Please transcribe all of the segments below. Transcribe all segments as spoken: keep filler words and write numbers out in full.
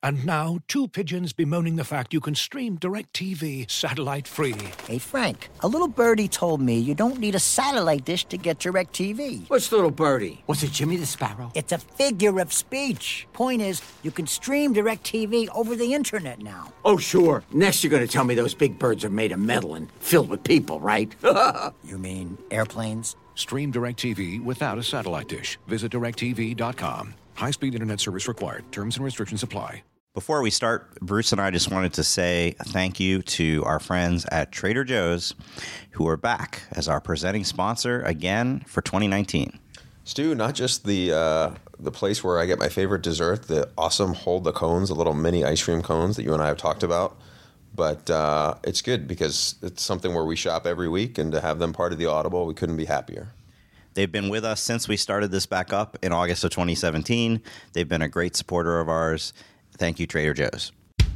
And now, two pigeons bemoaning the fact you can stream DirecTV satellite-free. Hey, Frank, a little birdie told me you don't need a satellite dish to get DirecTV. What's little birdie? Was it Jimmy the Sparrow? It's a figure of speech. Point is, you can stream DirecTV over the internet now. Oh, sure. Next you're going to tell me those big birds are made of metal and filled with people, right? You mean airplanes? Stream DirecTV without a satellite dish. Visit direct T V dot com. High-speed internet service required. Terms and restrictions apply. Before we start, Bruce and I just wanted to say thank you to our friends at Trader Joe's who are back as our presenting sponsor again for twenty nineteen. Stu, not just the uh, the place where I get my favorite dessert, the awesome Hold the Cones, the little mini ice cream cones that you and I have talked about, but uh, it's good because it's something where we shop every week, and to have them part of the Audible, we couldn't be happier. They've been with us since we started this back up in August of twenty seventeen. They've been a great supporter of ours. Thank you, Trader Joe's.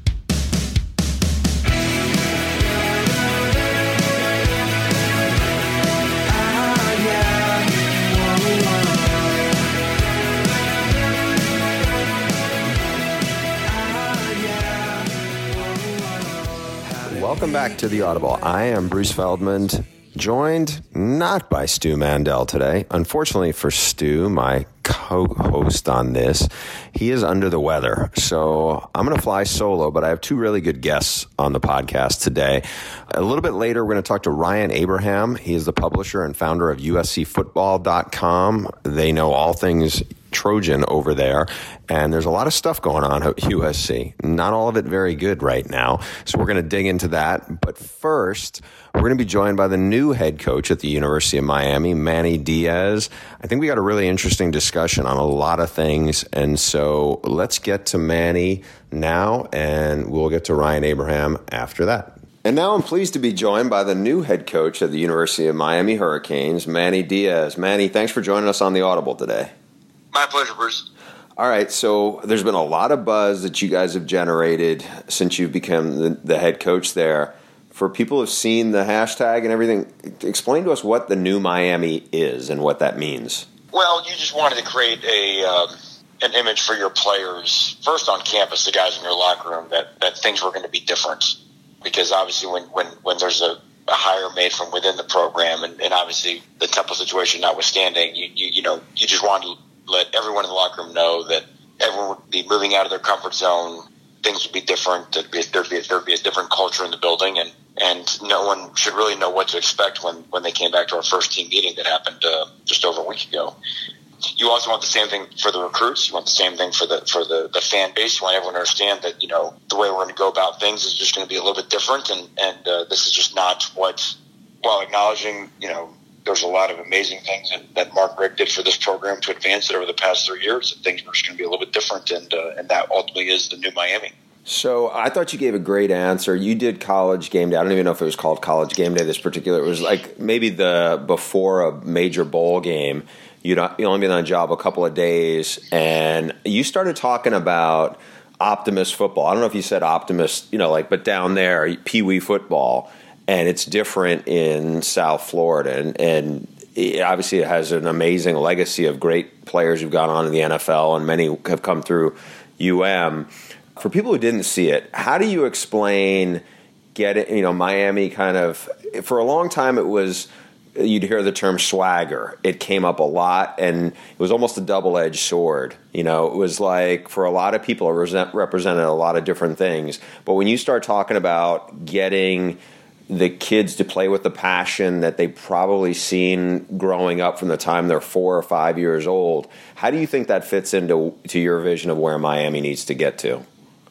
Welcome back to the Audible. I am Bruce Feldman, joined not by Stu Mandel today. Unfortunately for Stu, my co-host on this, he is under the weather. So I'm going to fly solo, but I have two really good guests on the podcast today. A little bit later, we're going to talk to Ryan Abraham. He is the publisher and founder of U S C football dot com. They know all things Trojan over there, and there's a lot of stuff going on at U S C. Not all of it very good right now, so we're going to dig into that. But first, we're going to be joined by the new head coach at the University of Miami, Manny Diaz. I think we got a really interesting discussion on a lot of things, and so let's get to Manny now, and we'll get to Ryan Abraham after that. And now I'm pleased to be joined by the new head coach at the University of Miami Hurricanes, Manny Diaz. Manny, thanks for joining us on the Audible today. My pleasure, Bruce. All right, so there's been a lot of buzz that you guys have generated since you've become the, the head coach there. For people who have seen the hashtag and everything, explain to us what the new Miami is and what that means. Well, you just wanted to create a um, an image for your players, first on campus, the guys in your locker room, that, that things were going to be different. Because obviously when, when, when there's a, a hire made from within the program, and, and obviously the Temple situation notwithstanding, you, you, you know, you just wanted to let everyone in the locker room know that everyone would be moving out of their comfort zone. Things would be different. There'd be, there'd be, there'd be a different culture in the building, and, and no one should really know what to expect when, when they came back to our first team meeting that happened uh, just over a week ago. You also want the same thing for the recruits. You want the same thing for the for the, the fan base. You want everyone to understand that, you know, the way we're going to go about things is just going to be a little bit different, and, and uh, this is just not what, while acknowledging, you know, there's a lot of amazing things that, that Mark Richt did for this program to advance it over the past three years. And things are just going to be a little bit different, and uh, and that ultimately is the new Miami. So I thought you gave a great answer. You did College Game Day. I don't even know if it was called College Game Day, this particular. It was like maybe the before a major bowl game. You'd you only been on the job a couple of days, and you started talking about Optimist football. I don't know if you said Optimist, you know, like, but down there, Pee Wee football. And it's different in South Florida. And, and it obviously it has an amazing legacy of great players who've gone on to the N F L, and many have come through U M. For people who didn't see it, how do you explain getting, you know, Miami kind of, for a long time it was, you'd hear the term swagger. It came up a lot, and it was almost a double-edged sword. You know, it was like, for a lot of people, it represented a lot of different things. But when you start talking about getting the kids to play with the passion that they've probably seen growing up from the time they're four or five years old, how do you think that fits into to your vision of where Miami needs to get to?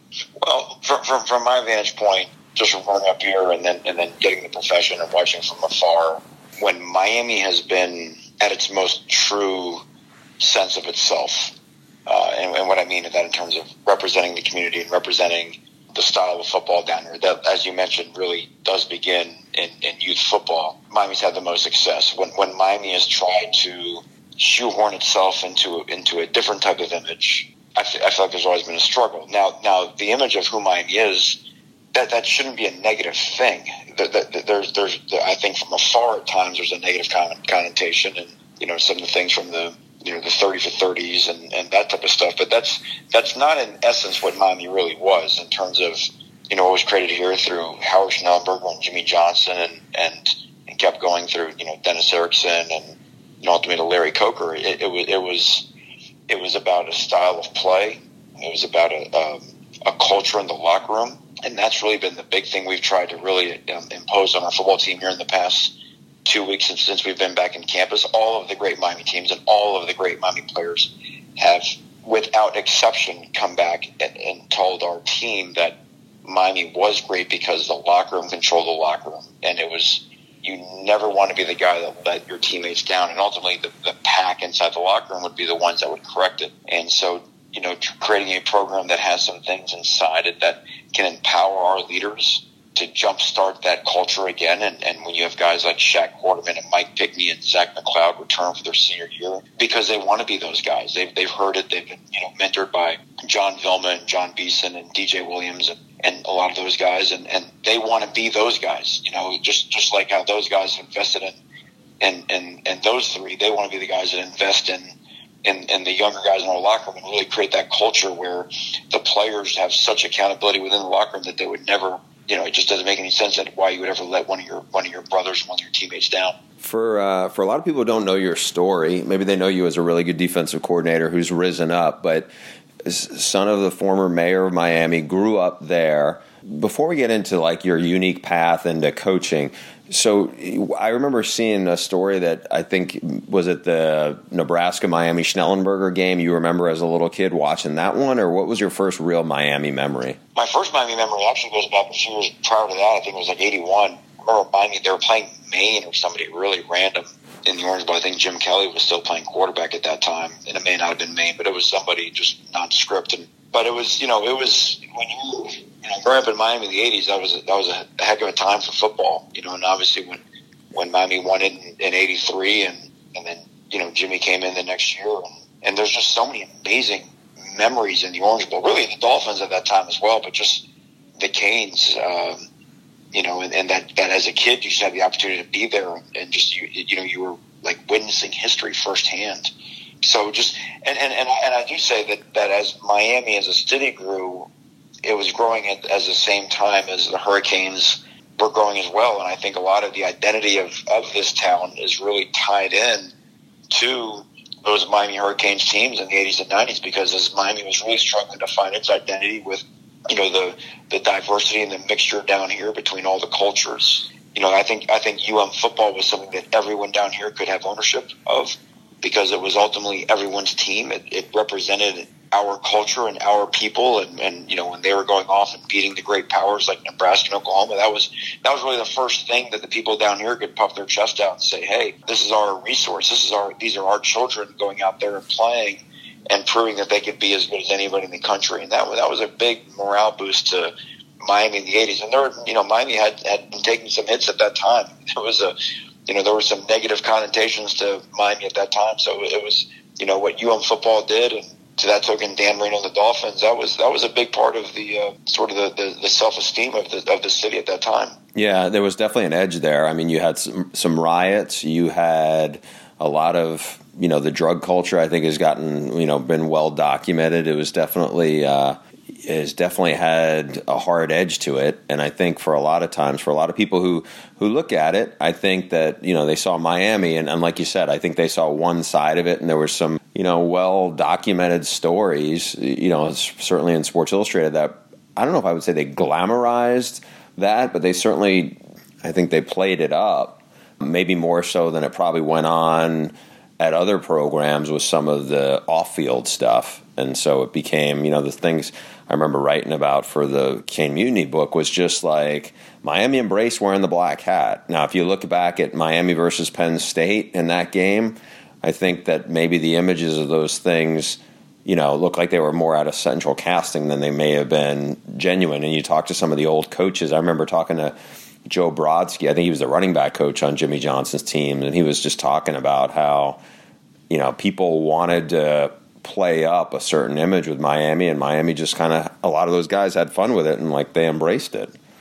Well, from, from, from my vantage point, just from growing up here and then and then getting the profession and watching from afar, when Miami has been at its most true sense of itself, uh, and, and what I mean is that in terms of representing the community and representing the style of football down here that, as you mentioned, really does begin in, in youth football. Miami's had the most success. When when Miami has tried to shoehorn itself into into a different type of image, I, f- I feel like there's always been a struggle. Now, now the image of who Miami is, that that shouldn't be a negative thing. The, the, the, there's there's the, I think from afar at times there's a negative con- connotation, and you know some of the things from the you know, the thirty for thirties and, and that type of stuff. But that's that's not in essence what Miami really was in terms of, you know, what was created here through Howard Schnellenberger and Jimmy Johnson and, and, and kept going through, you know, Dennis Erickson and, and ultimately Larry Coker. It, it was it was it was about a style of play. It was about a, um, a culture in the locker room. And that's really been the big thing we've tried to really um, impose on our football team here in the past two weeks since, since we've been back in campus. All of the great Miami teams and all of the great Miami players have, without exception, come back and, and told our team that Miami was great because the locker room controlled the locker room. And it was, you never want to be the guy that let your teammates down. And ultimately, the, the pack inside the locker room would be the ones that would correct it. And so, you know, creating a program that has some things inside it that can empower our leaders to jumpstart that culture again. And, and when you have guys like Shaq Quarterman and Mike Pickney and Zach McLeod return for their senior year, because they want to be those guys. They've, they've heard it. They've been, you know, mentored by John Vilma and John Beeson and D J Williams and, and a lot of those guys. And, and they want to be those guys, you know, just, just like how those guys invested in, and, and, and those three, they want to be the guys that invest in, And, and the younger guys in our locker room and really create that culture where the players have such accountability within the locker room that they would never, you know, it just doesn't make any sense that why you would ever let one of your one of your brothers, one of your teammates down. For uh, for a lot of people who don't know your story, maybe they know you as a really good defensive coordinator who's risen up, but son of the former mayor of Miami, grew up there. Before we get into like your unique path into coaching, so I remember seeing a story that I think was at the Nebraska-Miami Schnellenberger game. You remember as a little kid watching that one, or what was your first real Miami memory? My first Miami memory actually goes back a few years prior to that. I think it was like eighty-one. I remember Miami, they were playing Maine or somebody really random in the Orange Bowl. I think Jim Kelly was still playing quarterback at that time, and it may not have been Maine, but it was somebody just nondescript. And but it was, you know, it was when you, you know, growing up in Miami in the eighties, that was a, that was a heck of a time for football, you know. And obviously when when Miami won it in, in eighty-three, and and then, you know, Jimmy came in the next year, and, and there's just so many amazing memories in the Orange Bowl. Really, the Dolphins at that time as well, but just the Canes, um, you know, and, and that, that as a kid you just had the opportunity to be there, and just you you know you were like witnessing history firsthand. So just and, and, and, and I do say that, that as Miami as a city grew, it was growing at as the same time as the Hurricanes were growing as well. And I think a lot of the identity of, of this town is really tied in to those Miami Hurricanes teams in the eighties and nineties, because as Miami was really struggling to find its identity with, you know, the, the diversity and the mixture down here between all the cultures. You know, I think I think U M football was something that everyone down here could have ownership of, because it was ultimately everyone's team. It, it represented our culture and our people, and, and you know, when they were going off and beating the great powers like Nebraska and Oklahoma, that was that was really the first thing that the people down here could puff their chest out and say, "Hey, this is our resource. This is our these are our children going out there and playing and proving that they could be as good as anybody in the country." And that that was a big morale boost to Miami in the eighties. And there, were, you know, Miami had had been taking some hits at that time. It was a You know, there were some negative connotations to Miami at that time. So it was, you know, what U M football did, and to that token, Dan Marino and the Dolphins, that was that was a big part of the uh, sort of the, the, the self-esteem of the of the city at that time. Yeah, there was definitely an edge there. I mean, you had some, some riots. You had a lot of, you know, the drug culture, I think, has gotten, you know, been well documented. It was definitely uh, has definitely had a hard edge to it. And I think for a lot of times, for a lot of people who, who look at it, I think that, you know, they saw Miami, and, and like you said, I think they saw one side of it, and there were some, you know, well-documented stories, you know, certainly in Sports Illustrated, that I don't know if I would say they glamorized that, but they certainly, I think they played it up, maybe more so than it probably went on at other programs with some of the off-field stuff. And so it became, you know, the things I remember writing about for the Cane Mutiny book was just like Miami embraced wearing the black hat. Now, if you look back at Miami versus Penn State in that game, I think that maybe the images of those things, you know, look like they were more out of central casting than they may have been genuine. And you talk to some of the old coaches. I remember talking to Joe Brodsky. I think he was the running back coach on Jimmy Johnson's team, and he was just talking about how, you know, people wanted to play up a certain image with Miami, and Miami just kind of, a lot of those guys had fun with it, and like they embraced it.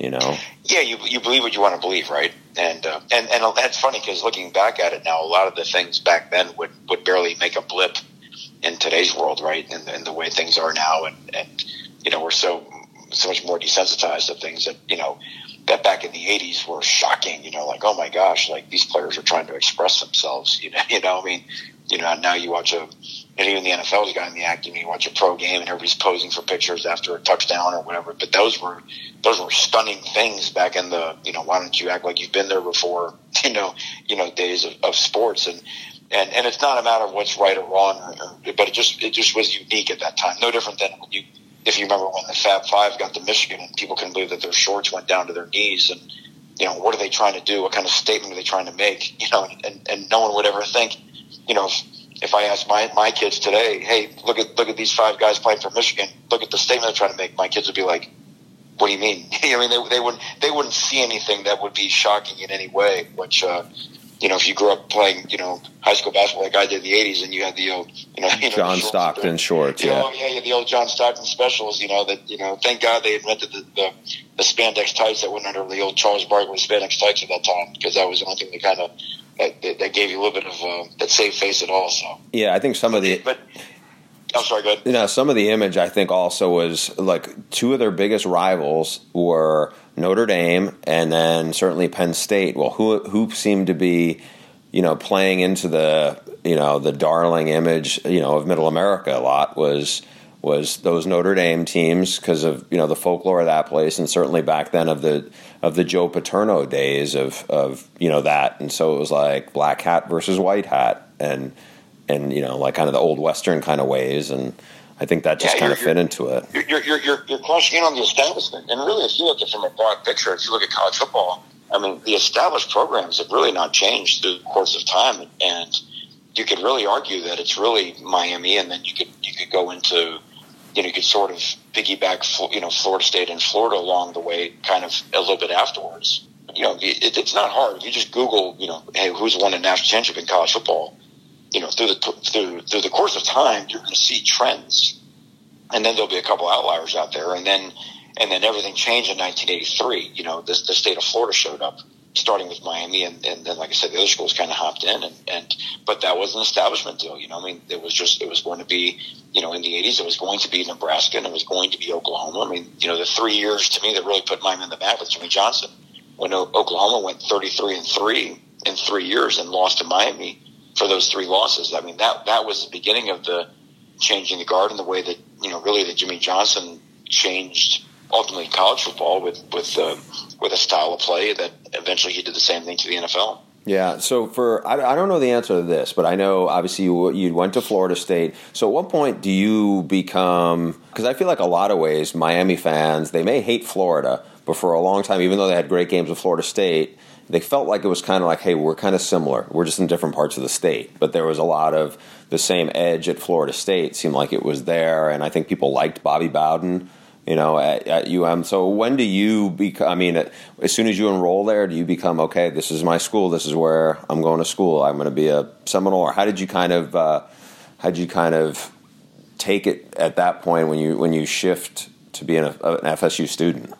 you know? Yeah, you you believe what you want to believe, right? And uh, and and that's funny because looking back at it now, a lot of the things back then would, would barely make a blip in today's world, right? And, and the way things are now, and, and you know, we're so so much more desensitized to things that, you know, that back in the eighties were shocking. You know, like, oh my gosh, like these players are trying to express themselves. You know, you know, I mean, you know, now you watch a, and even the N F L's got in the act. You know, you watch a pro game and everybody's posing for pictures after a touchdown or whatever. But those were those were stunning things back in the, you know, why don't you act like you've been there before? You know, you know, days of, of sports. And, and and it's not a matter of what's right or wrong, or, or, but it just it just was unique at that time. No different than when you, if you remember when the Fab Five got to Michigan and people couldn't believe that their shorts went down to their knees. And you know, what are they trying to do? What kind of statement are they trying to make? You know, and, and, and no one would ever think, you know. If, If I ask my, my kids today, hey, look at look at these five guys playing for Michigan, look at the statement they're trying to make, my kids would be like, what do you mean? I mean, they, they wouldn't they wouldn't see anything that would be shocking in any way. Which, uh, you know, if you grew up playing, you know, high school basketball like I did in the eighties, and you had the old, you know, you know John shorts Stockton shorts, you yeah, know, yeah, yeah, the old John Stockton specials. You know that, you know, thank God they invented the, the, the spandex tights that went under the old Charles Barkley spandex tights at that time, because that was the only thing that kind of that, that gave you a little bit of uh, that saved face at all. So yeah, I think some of the but. I'm sorry, go ahead. You know, some of the image I think also was like two of their biggest rivals were Notre Dame and then certainly Penn State. Well, who who seemed to be, you know, playing into the, you know, the darling image, you know, of Middle America a lot was was those Notre Dame teams because of, you know, the folklore of that place, and certainly back then of the of the Joe Paterno days of of you know that, and so it was like black hat versus white hat, and. And, you know, like kind of the old Western kind of ways. And I think that just yeah, kind of fit into it. You're, you're, you're, you're closing in on the establishment. And really, if you look at it from a broad picture, if you look at college football, I mean, the established programs have really not changed through the course of time. And you could really argue that it's really Miami. And then you could you could go into, you know, you could sort of piggyback, you know, Florida State and Florida along the way kind of a little bit afterwards. You know, it, it's not hard. You just Google, you know, hey, who's won a national championship in college football? You know, through the through through the course of time, you're going to see trends, and then there'll be a couple outliers out there, and then and then everything changed in nineteen eighty-three. You know, this the state of Florida showed up, starting with Miami, and, and then, like I said, the other schools kind of hopped in, and, and but that was an establishment deal. You know, I mean, it was just it was going to be, you know, in the eighties, it was going to be Nebraska, and it was going to be Oklahoma. I mean, you know, the three years to me that really put Miami in the map with Jimmy Johnson, when Oklahoma went thirty-three and three in three years and lost to Miami. For those three losses, I mean, that that was the beginning of the changing the guard, and the way that, you know, really that Jimmy Johnson changed ultimately college football with with uh, with a style of play that eventually he did the same thing to the N F L. Yeah. So for I, I don't know the answer to this, but I know obviously you you went to Florida State. So at what point do you become? Because I feel like a lot of ways Miami fans, they may hate Florida, but for a long time, even though they had great games with Florida State, they felt like it was kind of like, hey, we're kind of similar. We're just in different parts of the state. But there was a lot of the same edge at Florida State. It seemed like it was there, and I think people liked Bobby Bowden, you know, at, at U M. So when do you become, I mean, as soon as you enroll there, do you become, okay, this is my school, this is where I'm going to school, I'm going to be a Seminole? Or how did you kind of, uh, how did you kind of take it at that point when you when you shift to being a, an F S U student?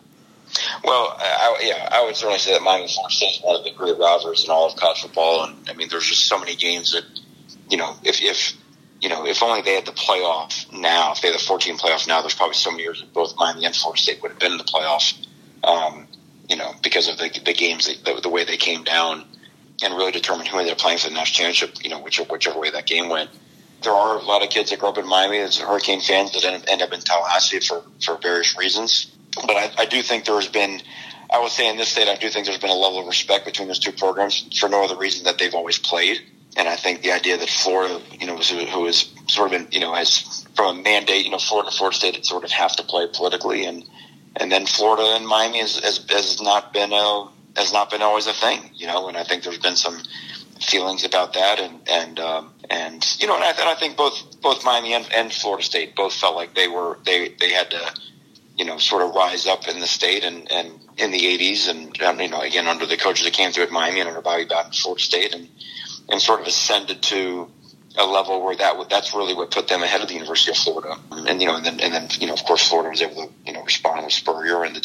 Well, I, yeah, I would certainly say that Miami Florida State is one of the great rivalries in all of college football, and I mean, there's just so many games that, you know, if if you know, if only they had the playoff now, if they had the fourteen playoff now, there's probably so many years that both Miami and Florida State would have been in the playoff, um, you know, because of the the games, that, the, the way they came down, and really determined who ended up playing for the national championship, you know, whichever, whichever way that game went. There are a lot of kids that grew up in Miami as Hurricane fans that end, end up in Tallahassee for, for various reasons. But I, I do think there has been, I would say in this state, I do think there's been a level of respect between those two programs for no other reason that they've always played. And I think the idea that Florida, you know, was, who has sort of been, you know, has from a mandate, you know, Florida and Florida State sort of have to play politically, and and then Florida and Miami has, has, has not been a has not been always a thing, you know. And I think there's been some feelings about that, and and um, and you know, and I, and I think both both Miami and, and Florida State both felt like they were they they had to, you know, sort of rise up in the state, and, and in the eighties, and, um, you know, again, under the coaches that came through at Miami and under Bobby Bowden at Florida State, and, and sort of ascended to a level where that would, that's really what put them ahead of the University of Florida. And, you know, and then, and then, you know, of course, Florida was able to, you know, respond with Spurrier and the different other coaches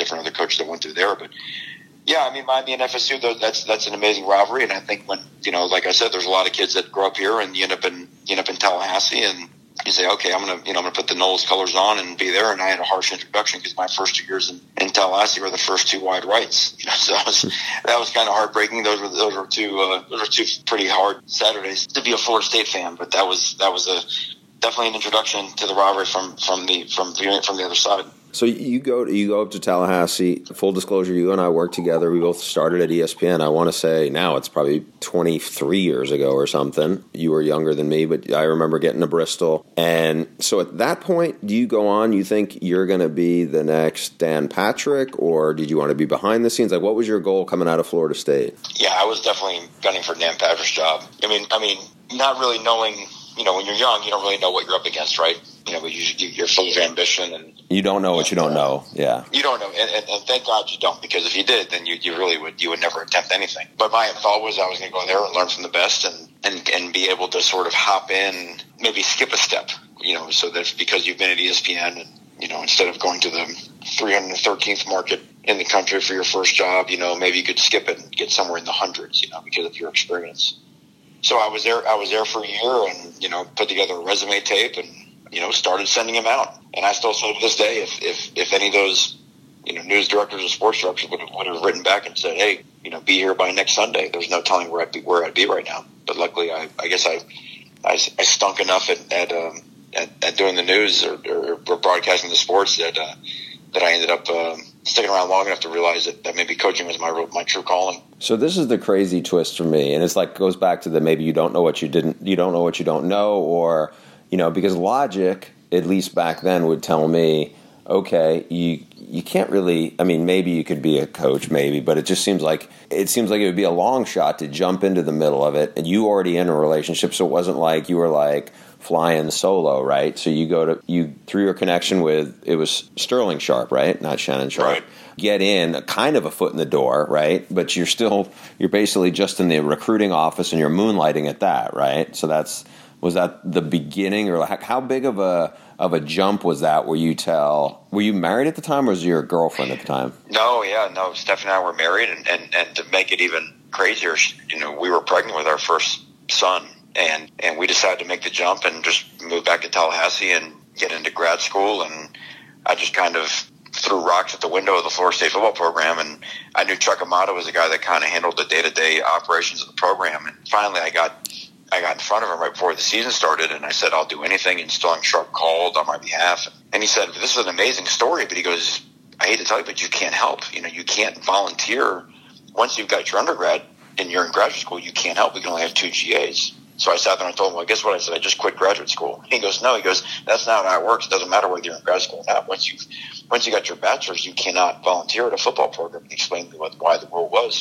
coaches that went through there. But yeah, I mean, Miami and F S U, that's that's an amazing rivalry. And I think when, you know, like I said, there's a lot of kids that grow up here and you end up in you end up in Tallahassee, and you say, okay, I'm gonna you know I'm gonna put the Noles colors on and be there. And I had a harsh introduction because my first two years in, in Tallahassee were the first two wide rights. You know, so that was that was kind of heartbreaking. Those were those were two uh, those were two pretty hard Saturdays to be a Florida State fan. But that was that was a definitely an introduction to the rivalry from from the from viewing it from the other side. So you go you go up to Tallahassee. Full disclosure, you and I worked together. We both started at E S P N. I want to say now it's probably twenty-three years ago or something. You were younger than me, but I remember getting to Bristol. And so at that point, do you go on? You think you're going to be the next Dan Patrick, or did you want to be behind the scenes? Like, what was your goal coming out of Florida State? Yeah, I was definitely gunning for Dan Patrick's job. I mean, I mean, not really knowing. You know, when you're young, you don't really know what you're up against, right? You know, but you, you're full of ambition, and you don't know what you don't know. Yeah, you don't know, and, and, and thank God you don't, because if you did, then you, you really would you would never attempt anything. But my thought was I was going to go there and learn from the best, and, and and be able to sort of hop in, maybe skip a step, you know, so that because you've been at E S P N, and you know, instead of going to the three hundred thirteenth market in the country for your first job, you know, maybe you could skip it and get somewhere in the hundreds, you know, because of your experience. So I was there. I was there for a year, and you know, put together a resume tape, and you know, started sending them out. And I still say to this day, if if, if any of those, you know, news directors or sports directors would have, would have written back and said, "Hey, you know, be here by next Sunday," there's no telling where I'd be where I'd be right now. But luckily, I, I guess I, I, I stunk enough at at, um, at at doing the news or, or, or broadcasting the sports that uh, that I ended up uh, sticking around long enough to realize that, that maybe coaching was my my true calling. So this is the crazy twist for me, and it's like goes back to the maybe you don't know what you didn't you don't know what you don't know, or you know, because logic, at least back then, would tell me, okay, you you can't really. I mean, maybe you could be a coach, maybe, but it just seems like it seems like it would be a long shot to jump into the middle of it, and you already in a relationship, so it wasn't like you were like flying solo, right? So you go to you through your connection with it was Sterling Sharp, right? Not Shannon Sharp. Right. Get in a kind of a foot in the door, right? But you're still you're basically just in the recruiting office and you're moonlighting at that, right? So that's was that the beginning, or how big of a of a jump was that? Where you tell were you married at the time, or was your girlfriend at the time? No, yeah, no. Stephanie and I were married, and, and, and to make it even crazier, you know, we were pregnant with our first son, and and we decided to make the jump and just move back to Tallahassee and get into grad school, and I just kind of threw rocks at the window of the Florida State football program, and I knew Chuck Amato was the guy that kind of handled the day-to-day operations of the program. And finally, I got I got in front of him right before the season started, and I said, "I'll do anything." And Sterling Sharp called on my behalf, and he said, "This is an amazing story," but he goes, "I hate to tell you, but you can't help. You know, you can't volunteer once you've got your undergrad and you're in graduate school. You can't help. We can only have two G As." So I sat there and I told him, "Well, guess what?" I said, "I just quit graduate school." He goes, "No." He goes, "That's not how it works. It doesn't matter whether you're in grad school or not. Once you once you got your bachelor's, you cannot volunteer at a football program." He explained to me what, why the rule was.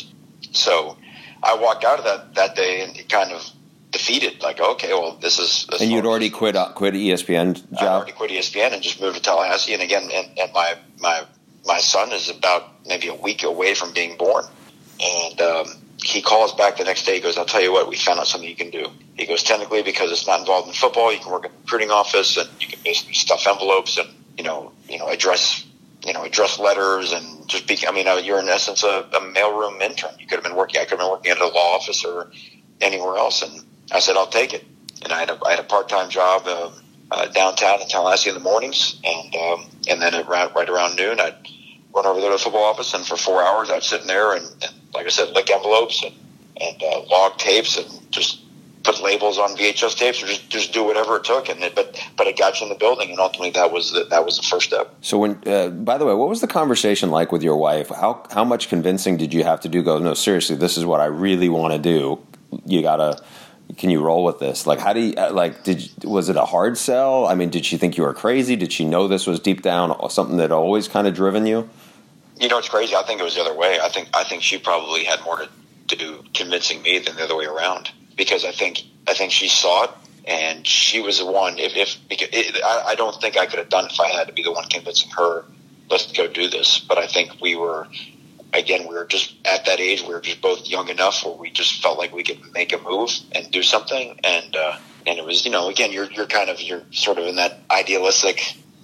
So I walked out of that that day and kind of defeated, like, okay, well, this is. This and you'd is, already quit uh, quit E S P N job. I already quit E S P N and just moved to Tallahassee. And again, and, and my my my son is about maybe a week away from being born, and um, he calls back the next day. He goes, "I'll tell you what, we found out something you can do." He goes, "Technically, because it's not involved in football, you can work in the recruiting office and you can basically stuff envelopes and you know, you know, address, you know, address letters and just be. I mean, you're in essence a, a mailroom intern. You could have been working. I could have been working at a law office or anywhere else." And I said, "I'll take it." And I had a, I had a part time job uh, uh, downtown in Tallahassee in the mornings, and um, and then at right, right around noon, I'd run over there to the football office, and for four hours, I'd sit in there and, and like I said, lick envelopes and and uh, log tapes and just put labels on V H S tapes, or just, just do whatever it took. And it, but but it got you in the building, and ultimately that was the, that was the first step. So when, uh, by the way, what was the conversation like with your wife? How how much convincing did you have to do? Go, no, seriously, this is what I really want to do. You gotta. Can you roll with this? Like, how do you, like, did, was it a hard sell? I mean, did she think you were crazy? Did she know this was deep down something that always kind of driven you? You know, it's crazy. I think it was the other way. I think, I think she probably had more to, to do convincing me than the other way around, because I think, I think she saw it, and she was the one, if, if, because it, I, I don't think I could have done it if I had to be the one convincing her, let's go do this. But I think we were, again, we were just at that age. We were just both young enough where we just felt like we could make a move and do something. And uh, and it was, you know, again, you're you're kind of you're sort of in that idealistic,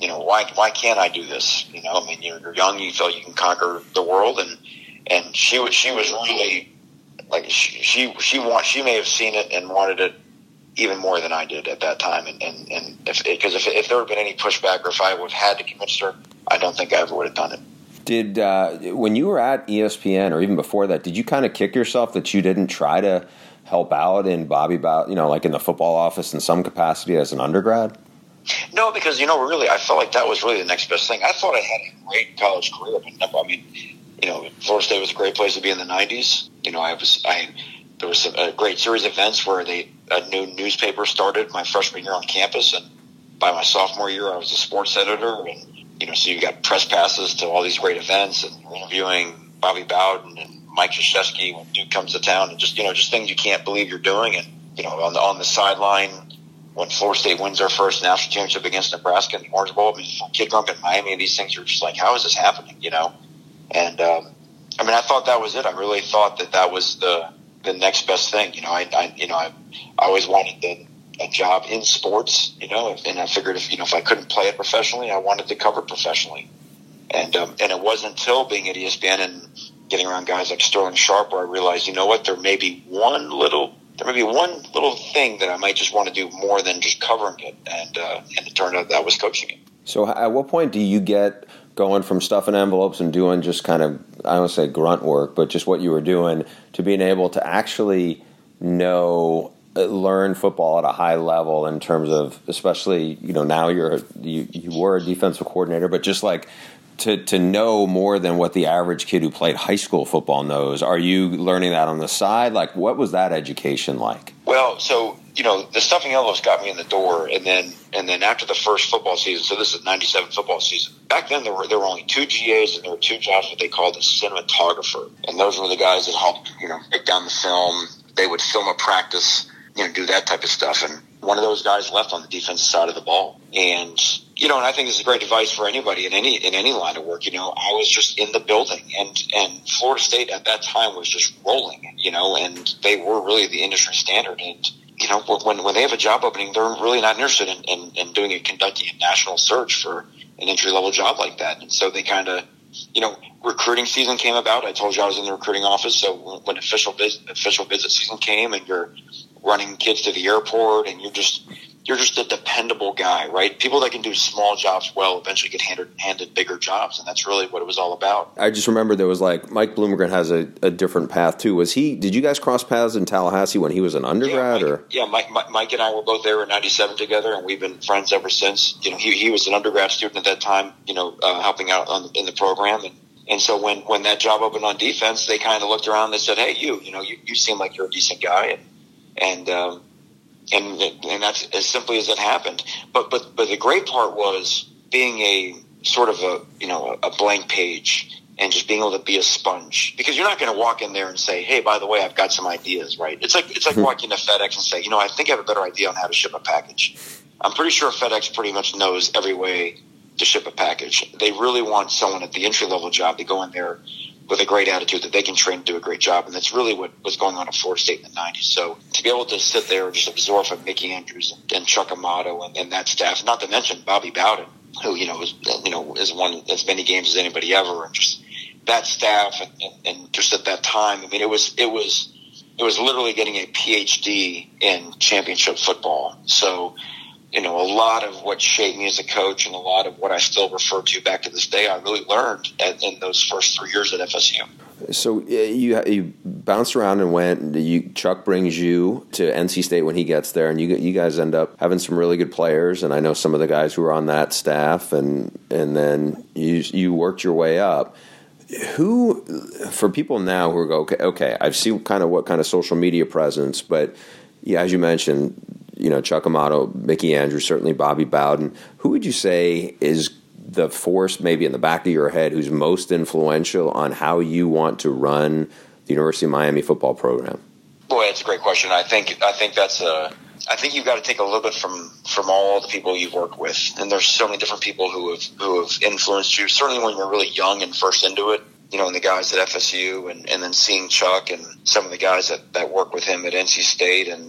you know, why why can't I do this? You know, I mean, you're, you're young, you feel you can conquer the world, and and she was she was really like she she she want she may have seen it and wanted it even more than I did at that time, and and, and if because if if there had been any pushback, or if I would have had to convince her, I don't think I ever would have done it. Did uh, when you were at E S P N or even before that, did you kind of kick yourself that you didn't try to help out in Bobby Bowden, you know, like in the football office in some capacity as an undergrad? No, because, you know, really, I felt like that was really the next best thing. I thought I had a great college career. I mean, you know, Florida State was a great place to be in the nineties. You know, I was, I, there was a great series of events where they, a new newspaper started my freshman year on campus. And by my sophomore year, I was a sports editor. And, you know, so you got press passes to all these great events, and interviewing Bobby Bowden and Mike Krzyzewski when Duke comes to town, and just, you know, just things you can't believe you're doing. And, you know, on the, on the sideline, when Florida State wins their first national championship against Nebraska in the Orange Bowl, I mean, from Kid Grump in Miami, and these things are just like, how is this happening, you know? And, um, I mean, I thought that was it. I really thought that that was the the next best thing. You know, I, I you know, I, I always wanted the, a job in sports, you know, and I figured if, you know, if I couldn't play it professionally, I wanted to cover it professionally. And, um, and it wasn't until being at E S P N and getting around guys like Sterling Sharp where I realized, you know what, there may be one little There may be one little thing that I might just want to do more than just covering it, and uh, and it turned out that was coaching it. So at what point do you get going from stuffing envelopes and doing just kind of, I don't want to say grunt work, but just what you were doing, to being able to actually know, learn football at a high level in terms of, especially, you know, now you're you, you were a defensive coordinator, but just like to to know more than what the average kid who played high school football knows? Are you learning that on the side? Like, what was that education like? Well, so, you know, the stuffing envelopes got me in the door, and then and then after the first football season, so this is ninety-seven football season. Back then, there were there were only two G As, and there were two jobs that they called a cinematographer, and those were the guys that helped, you know, break down the film. They would film a practice, you know, do that type of stuff. And one of those guys left on the defensive side of the ball, and you know, and I think this is great advice for anybody in any in any line of work. You know, I was just in the building, and and Florida State at that time was just rolling. You know, and they were really the industry standard. And you know, when when they have a job opening, they're really not interested in in, in doing a conducting a national search for an entry level job like that. And so they kind of, you know, recruiting season came about. I told you I was in the recruiting office. So when official visit, official visit season came, and you're running kids to the airport, and you're just you're just a dependable guy, right? People that can do small jobs well eventually get handed, handed bigger jobs, and that's really what it was all about. I just remember there was like Mike Bloomgren has a, a different path too. Was he? Did you guys cross paths in Tallahassee when he was an undergrad? Yeah, Mike, or yeah, Mike, Mike, Mike and I were both there in ninety-seven together, and we've been friends ever since. You know, he he was an undergrad student at that time, you know, uh, helping out on, in the program, and and so when when that job opened on defense, they kind of looked around and they said, "Hey, you, you know, you, you seem like you're a decent guy," and and um, and and that's as simply as it happened. But but but the great part was being a sort of a you know a blank page and just being able to be a sponge, because you're not going to walk in there and say, "Hey, by the way, I've got some ideas." Right? It's like it's like walking to FedEx and say, "You know, I think I have a better idea on how to ship a package." I'm pretty sure FedEx pretty much knows every way to ship a package. They really want someone at the entry level job to go in there with a great attitude that they can train to do a great job. And that's really what was going on at Florida State in the nineties. So to be able to sit there and just absorb from Mickey Andrews and, and Chuck Amato and, and that staff, not to mention Bobby Bowden, who, you know, is, you know, is won as many games as anybody ever. And just that staff and, and, and just at that time, I mean, it was, it was, it was literally getting a P H D in championship football. So, you know, a lot of what shaped me as a coach and a lot of what I still refer to back to this day, I really learned at, in those first three years at F S U. So you you bounced around and went. You, Chuck brings you to N C State when he gets there, and you you guys end up having some really good players. And I know some of the guys who were on that staff, and and then you you worked your way up. Who, for people now who go, okay, okay, I've seen kind of what kind of social media presence, but yeah, as you mentioned, you know, Chuck Amato, Mickey Andrews, certainly Bobby Bowden. Who would you say is the force maybe in the back of your head who's most influential on how you want to run the University of Miami football program? Boy, that's a great question. I think I think that's a. I think you've got to take a little bit from, from all the people you've worked with, and there's so many different people who have who have influenced you. Certainly, when you're really young and first into it, you know, and the guys at F S U, and, and then seeing Chuck and some of the guys that, that work with him at N C State, and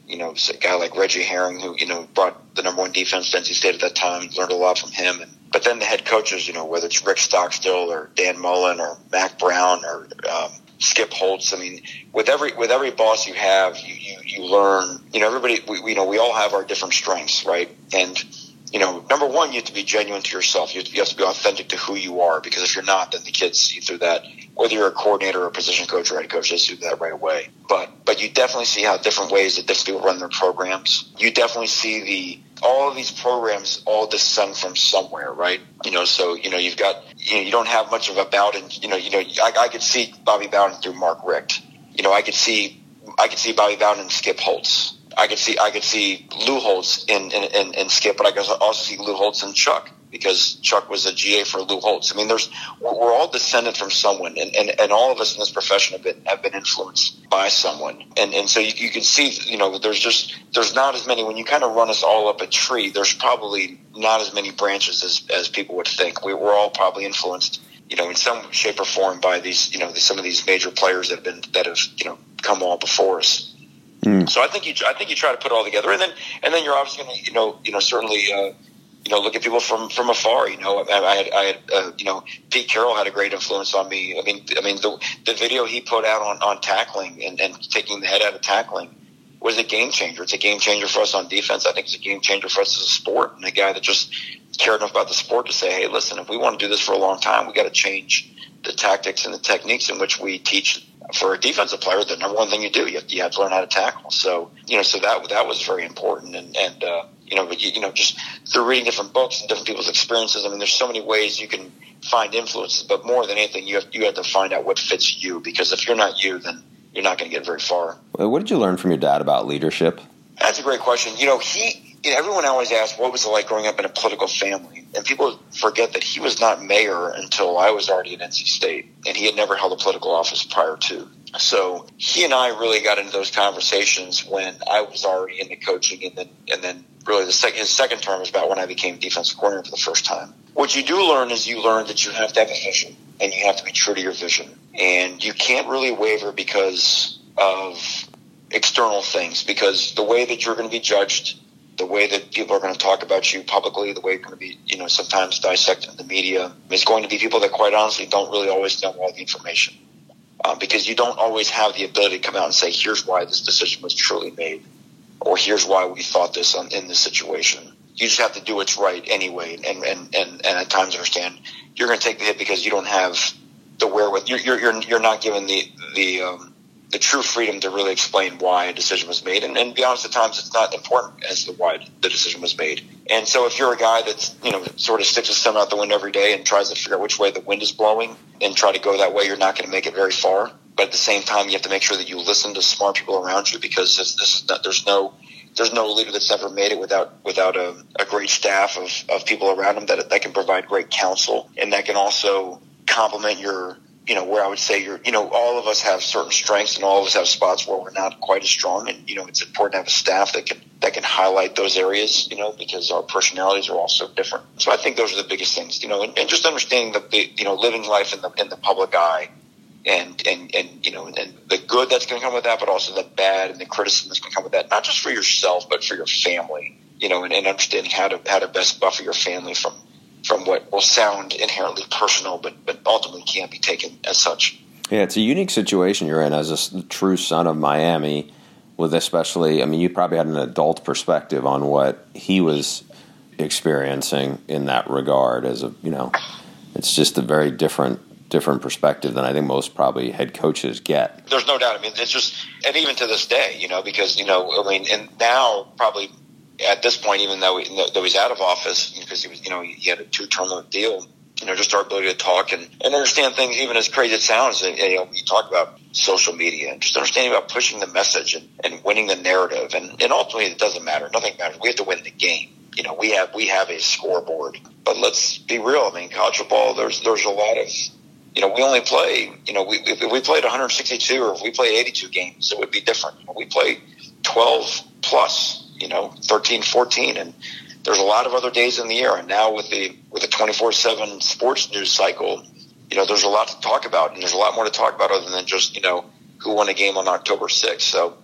You know, a guy like Reggie Herring, who, you know, brought the number one defense to N C State at that time, learned a lot from him. And, but then the head coaches, you know, whether it's Rick Stockstill or Dan Mullen or Mac Brown or um, Skip Holtz. I mean, with every with every boss you have, you you, you learn. You know, everybody. We, you know, we all have our different strengths, right? And you know, number one, you have to be genuine to yourself. You have to, you have to be authentic to who you are, because if you're not, then the kids see through that. Whether you're a coordinator or a position coach or head coach, they see that right away. But but you definitely see how different ways that different people run their programs. You definitely see the all of these programs all descend from somewhere, right? You know, so you know you've got you know you don't have much of a Bowden. You know, you know I, I could see Bobby Bowden through Mark Richt. You know, I could see I could see Bobby Bowden and Skip Holtz. I could see I could see Lou Holtz in, in, in, in Skip, but I could also see Lou Holtz and Chuck, because Chuck was a G A for Lou Holtz. I mean, there's we're all descended from someone, and, and, and all of us in this profession have been have been influenced by someone, and and so you, you can see, you know, there's just there's not as many when you kind of run us all up a tree. There's probably not as many branches as as people would think. We, we're all probably influenced, you know, in some shape or form by these, you know, some of these major players that have been that have you know come all before us. Mm. So I think you, I think you try to put it all together, and then, and then you're obviously going to, you know, you know, certainly, uh, you know, look at people from, from afar. You know, I, I had, I had, uh, you know, Pete Carroll had a great influence on me. I mean, I mean, the the video he put out on, on tackling and, and taking the head out of tackling was a game changer. It's a game changer for us on defense. I think it's a game changer for us as a sport, and a guy that just cared enough about the sport to say, hey, listen, if we want to do this for a long time, we got to change the tactics and the techniques in which we teach. For a defensive player, the number one thing you do, you have, you have to learn how to tackle. So, you know, so that that was very important. And, and uh, you know, but you, you know, just through reading different books and different people's experiences, I mean, there's so many ways you can find influences. But more than anything, you have, you have to find out what fits you, because if you're not you, then you're not going to get very far. What did you learn from your dad about leadership? That's a great question. You know, he, you know, everyone always asks, what was it like growing up in a political family? And people forget that he was not mayor until I was already at N C State, and he had never held a political office prior to. So he and I really got into those conversations when I was already into coaching, and then and then really the second his second term was about when I became defensive coordinator for the first time. What you do learn is you learn that you have to have a vision, and you have to be true to your vision, and you can't really waver because of external things, because the way that you're going to be judged, the way that people are going to talk about you publicly, the way you're going to be, you know, sometimes dissected in the media, is going to be people that quite honestly don't really always know all the information. Um, because you don't always have the ability to come out and say, here's why this decision was truly made, or here's why we thought this on, in this situation. You just have to do what's right anyway, and, and, and, and at times understand you're going to take the hit because you don't have the wherewithal. You're, you're, you're, you're not given the, the, um, the true freedom to really explain why a decision was made. And, and to be honest, at times it's not important as to why the decision was made. And so if you're a guy that's, you know, sort of sticks his thumb out the window every day and tries to figure out which way the wind is blowing and try to go that way, you're not going to make it very far. But at the same time, you have to make sure that you listen to smart people around you, because this, this is not, there's no there's no leader that's ever made it without without a, a great staff of, of people around them that that can provide great counsel, and that can also complement your, you know, where I would say you're, you know, all of us have certain strengths, and all of us have spots where we're not quite as strong. And, you know, it's important to have a staff that can, that can highlight those areas, you know, because our personalities are all so different. So I think those are the biggest things, you know, and, and just understanding the, the, you know, living life in the, in the public eye, and, and, and, you know, and the good that's going to come with that, but also the bad and the criticism that's going to come with that, not just for yourself, but for your family, you know, and, and understanding how to, how to best buffer your family from, from what will sound inherently personal, but, but ultimately can't be taken as such. Yeah, it's a unique situation you're in as a true son of Miami, with especially, I mean, you probably had an adult perspective on what he was experiencing in that regard. As a, you know, it's just a very different different perspective than I think most probably head coaches get. There's no doubt. I mean, it's just, and even to this day, you know, because, you know, I mean, and now probably at this point, even though, he, though he's out of office, because he was, you know, he had a two-term deal, you know, just our ability to talk and, and understand things, even as crazy as it sounds. And, you know, you talk about social media and just understanding about pushing the message and, and winning the narrative. And, and ultimately, it doesn't matter. Nothing matters. We have to win the game. You know, we have we have a scoreboard. But let's be real. I mean, college football, there's there's a lot of, you know, we only play, you know, we, if we played one hundred sixty-two or if we play eighty-two games, it would be different. You know, we play twelve plus, you know, thirteen, fourteen, and there's a lot of other days in the year. And now with the with the twenty-four seven sports news cycle, you know, there's a lot to talk about, and there's a lot more to talk about other than just, you know, who won a game on October sixth. So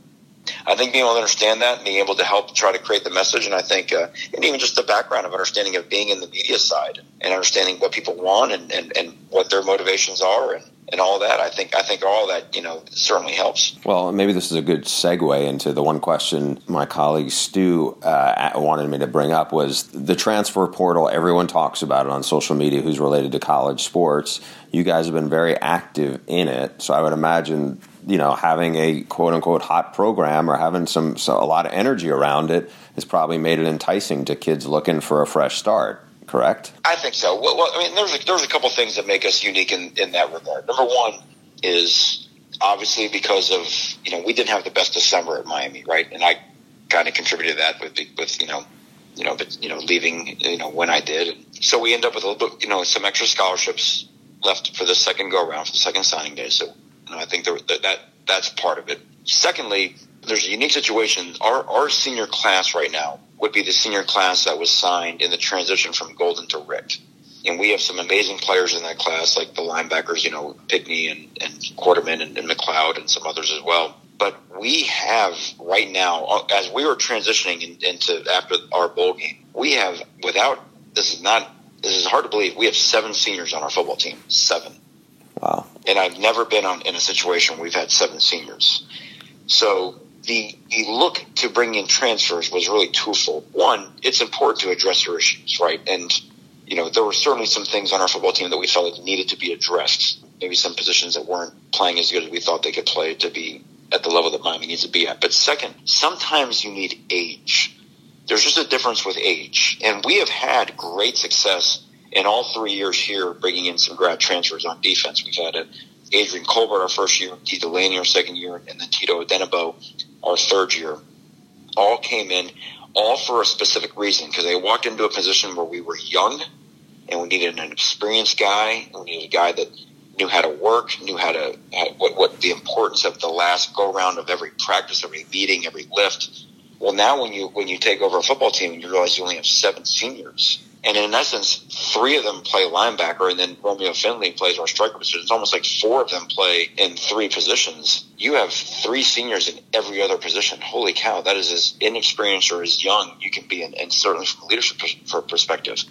I think being able to understand that and being able to help try to create the message, and I think, uh, and even just the background of understanding of being in the media side and understanding what people want and, and, and what their motivations are and, and all that, I think I think all that, you know, certainly helps. Well, maybe this is a good segue into the one question my colleague Stu uh, wanted me to bring up was the transfer portal. Everyone talks about it on social media who's related to college sports. You guys have been very active in it, so I would imagine, you know, having a quote-unquote hot program or having some so a lot of energy around it has probably made it enticing to kids looking for a fresh start. Correct? I think so. Well, well I mean, there's a, there's a couple things that make us unique in, in that regard. Number one is obviously because of, you know, we didn't have the best December at Miami, right? And I kind of contributed to that with, with you know, you know, but, you know, leaving, you know, when I did. So we end up with a little bit, you know, some extra scholarships left for the second go around, for the second signing day. So, you know, I think there, that, that that's part of it. Secondly, there's a unique situation. Our our senior class right now would be the senior class that was signed in the transition from Golden to Rick. And we have some amazing players in that class, like the linebackers, you know, Pickney and, and Quarterman and, and McLeod and some others as well. But we have right now, as we were transitioning in, into after our bowl game, we have without, this is not, this is hard to believe, we have seven seniors on our football team. Seven. Wow. And I've never been on, in a situation where we've had seven seniors. So the, the look to bring in transfers was really twofold. One, it's important to address your issues, right? And, you know, there were certainly some things on our football team that we felt like needed to be addressed. Maybe some positions that weren't playing as good as we thought they could play to be at the level that Miami needs to be at. But second, sometimes you need age. There's just a difference with age. And we have had great success in all three years here bringing in some grad transfers on defense. We've had a Adrian Colbert our first year, Dee Delaney our second year, and then Tito Adenabo our third year. All came in, all for a specific reason, because they walked into a position where we were young and we needed an experienced guy. And we needed a guy that knew how to work, knew how to how, what, what the importance of the last go-round of every practice, every meeting, every lift. Well, now when you when you take over a football team and you realize you only have seven seniors, and in essence, three of them play linebacker, and then Romeo Finley plays our striker position. It's almost like four of them play in three positions. You have three seniors in every other position. Holy cow, that is as inexperienced or as young you can be, and, and certainly from a leadership perspective.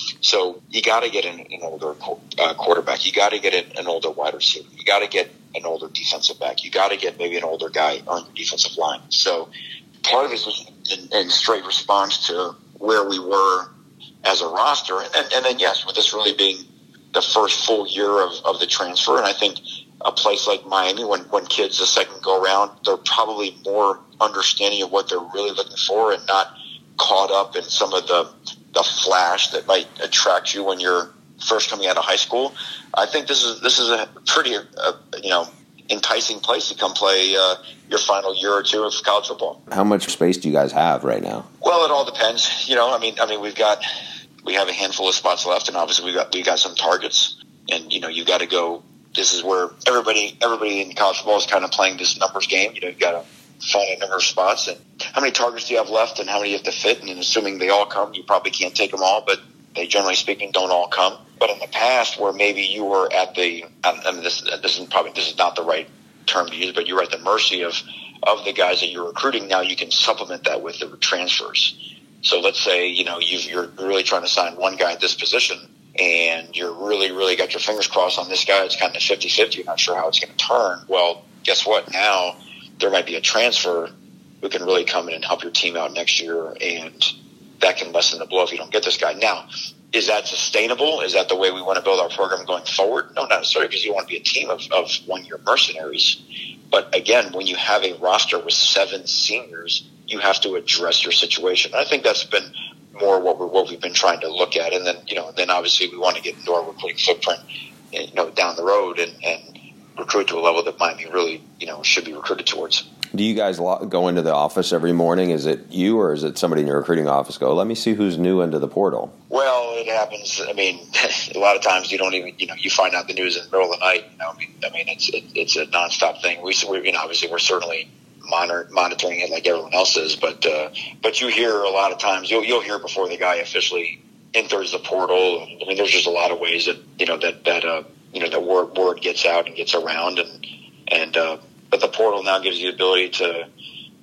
So you got to get an, an older uh, quarterback. You got to get an, an older wide receiver. You got to get an older defensive back. You got to get maybe an older guy on your defensive line. So part of it was in, in straight response to where we were as a roster. And, and then, yes, with this really being the first full year of, of the transfer, and I think a place like Miami, when, when kids the second go around, they're probably more understanding of what they're really looking for and not caught up in some of the, the flash that might attract you when you're first coming out of high school. I think this is this is a pretty, uh, you know, enticing place to come play uh, your final year or two of college football. How much space do you guys have right now? Well, it all depends. You know, I mean, I mean, we've got we have a handful of spots left, and obviously we got we got some targets, and you know, you got to go. This is where everybody everybody in college football is kind of playing this numbers game. You know, you got to find a number of spots, and how many targets do you have left, and how many you have to fit. And assuming they all come, you probably can't take them all, but they generally speaking don't all come. But in the past, where maybe you were at the, I mean, this this is probably this is not the right term to use, but you're at the mercy of of the guys that you're recruiting. Now you can supplement that with the transfers. So let's say, you know, you've, you're really trying to sign one guy at this position, and you're really, really got your fingers crossed on this guy. It's kind of fifty-fifty. You're not sure how it's going to turn. Well, guess what? Now there might be a transfer who can really come in and help your team out next year, and that can lessen the blow if you don't get this guy. Now, is that sustainable? Is that the way we want to build our program going forward? No, not necessarily, because you want to be a team of, of one-year mercenaries. But again, when you have a roster with seven seniors, you have to address your situation. I think that's been more what, we're, what we've been trying to look at. And then, you know, then obviously we want to get into our recruiting footprint, you know, down the road and, and recruit to a level that Miami really, you know, should be recruited towards. Do you guys go into the office every morning? Is it you or is it somebody in your recruiting office go, let me see who's new into the portal? Well, it happens. I mean, a lot of times you don't even, you know, you find out the news in the middle of the night. You know, I mean, I mean, it's it, it's a nonstop thing. We, we, you know, obviously we're certainly monitor, monitoring it like everyone else is, but uh, but you hear a lot of times you'll you'll hear before the guy officially enters the portal. I mean, there's just a lot of ways that you know that that uh, you know that word word gets out and gets around, and and uh, but the portal now gives you the ability to